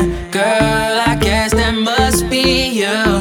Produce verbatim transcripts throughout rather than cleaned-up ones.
Girl, I guess that must be you.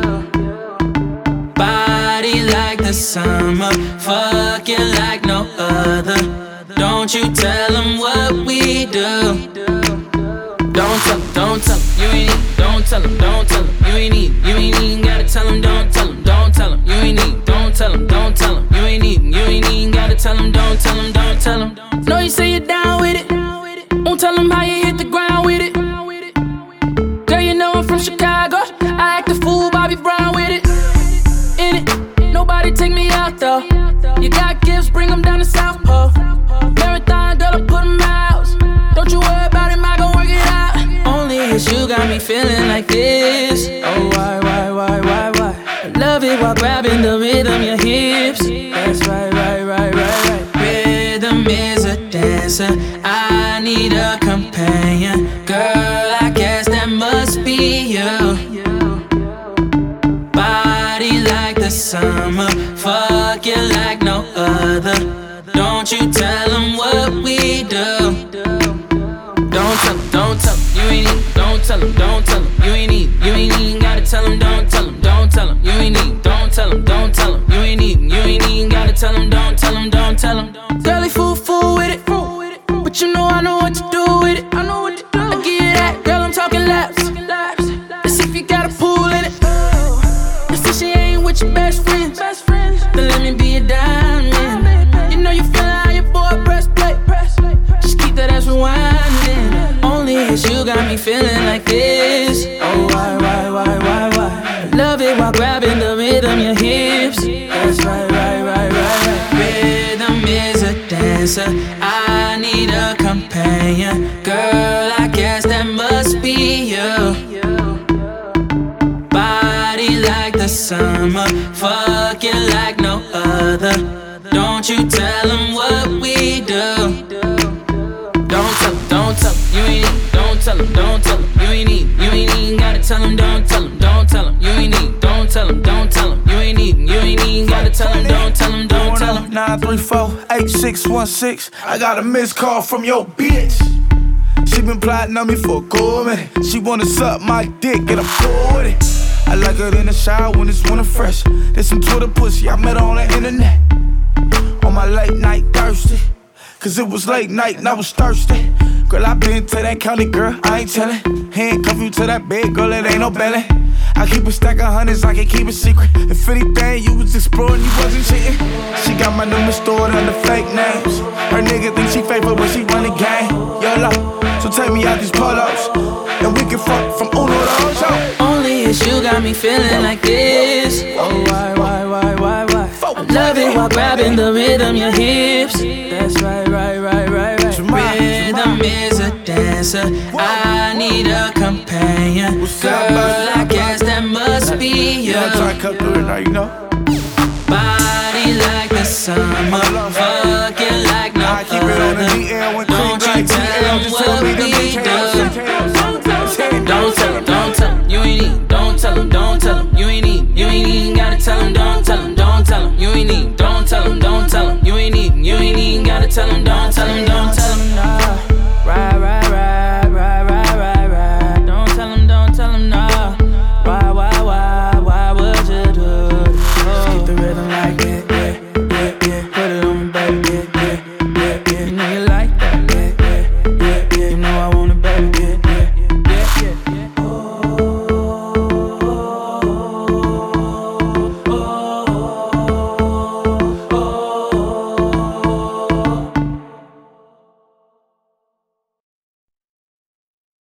Body like the summer, fucking like no other. Don't you tell them what we do. Don't tell them, don't tell them, you ain't need. Don't tell them, don't tell them, you ain't need. You ain't even gotta tell them, don't tell them, don't tell them, you ain't need. Don't tell them, don't tell them, you ain't need. You ain't even gotta tell them, don't tell them, don't tell them. Know you say you're down with it. Won't tell them how you hit the ground with it. Girl, you know I'm from Chicago. I act a fool, Bobby Brown with it. In it, nobody take me out though. You got gifts, bring them down to South Pole. Marathon, girl, I put them out. Don't you worry about it, I gon' work it out. Only it's you got me feeling like this. Oh, why, why, why, why, why? I love it while grabbing the rhythm, your hips. That's right, right, right, right, right. Rhythm is a dancer. I need a companion. Girl, I guess that must be you. Body like the summer, fucking like no other. Don't you tell them what we do. Don't tell them, don't tell them, you ain't need. Don't tell them, don't tell them, you ain't need. You ain't even gotta tell them, don't tell them, don't tell them, you ain't need. Don't tell them, don't tell them, you ain't need. You ain't even gotta tell them, don't tell them, don't tell them. Girl, fool, fool with it. But you know I know what to do with it. I know what to do. I give you that, girl, I'm talking laps. Let's see if you got a pool in it. Let's see she ain't with your best friends. Then let me be a diamond. You know you feelin' how your boy press play. Just keep that ass rewinding. Only it's you got me feeling like this. Oh, why, why, why, why, why? I love it while grabbing the rhythm, your hips. That's right, right, right, right, right. Rhythm is a dancer. I need a companion. Girl, I guess that must be you. Body like the summer, fucking like no other. Don't you tell them what we do. Don't tell them, don't tell them, you ain't need. Don't tell them, don't tell them, you ain't need. You ain't even gotta tell them, don't tell them, don't tell them, you ain't need. Don't tell them, don't tell them, you ain't need. You ain't even gotta tell them, don't tell them, don't tell them. nine three four, eight six one six. I got a missed call from your bitch. She been plotting on me for a cool minute. She wanna suck my dick and I'm cool with it. I like her in the shower when it's winter fresh. There's some Twitter pussy, I met her on the internet. On my late night thirsty. Cause it was late night and I was thirsty. Girl, I been to that county, girl, I ain't tellin'. Handcuff you to that bed, girl, it ain't no belly. I keep a stack of hundreds, I can keep it secret. If anything, you was exploring, you wasn't cheating. She got my number stored under fake names. Her nigga think she faithful when she run the game. YOLO, so take me out these polos. And we can fuck from Uno to Ocho. Only it's you got me feeling like this. Oh, why, why, why, why, why? I love it while grabbing the rhythm, your hips. That's right, right, right, right, right. Rhythm is a dancer. I need a companion. Girl, I guess that must be you. Yeah, I try to cut through it now, you know. Body like the summer, fucking like no other. Don't you tell them what we do. Don't tell them, don't tell them, you ain't need. Don't tell them, don't tell them, you ain't need. You ain't even gotta tell them, don't tell them, don't tell them, you ain't need. Don't tell them, don't tell them, you ain't need. You ain't even gotta tell them, don't tell them, don't